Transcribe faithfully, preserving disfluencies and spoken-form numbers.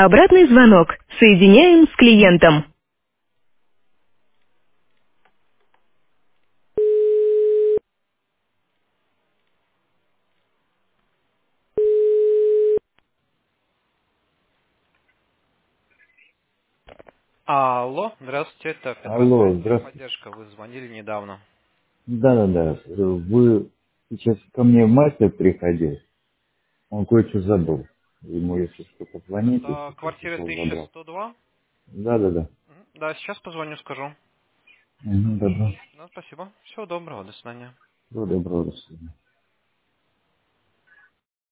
Обратный звонок. Соединяем с клиентом. Алло, здравствуйте, это Алло, финансовая здравствуйте. поддержка, вы звонили недавно. Да-да-да. Вы сейчас ко мне мастер приходил, он кое-что забыл. Ему, если что, позвоните, Это чтобы квартира он тысяча забрал. сто два. Да-да-да. Мгм. Да, сейчас позвоню, скажу. Угу, добро. Да, спасибо. Всего доброго, до свидания. Всего доброго, до свидания.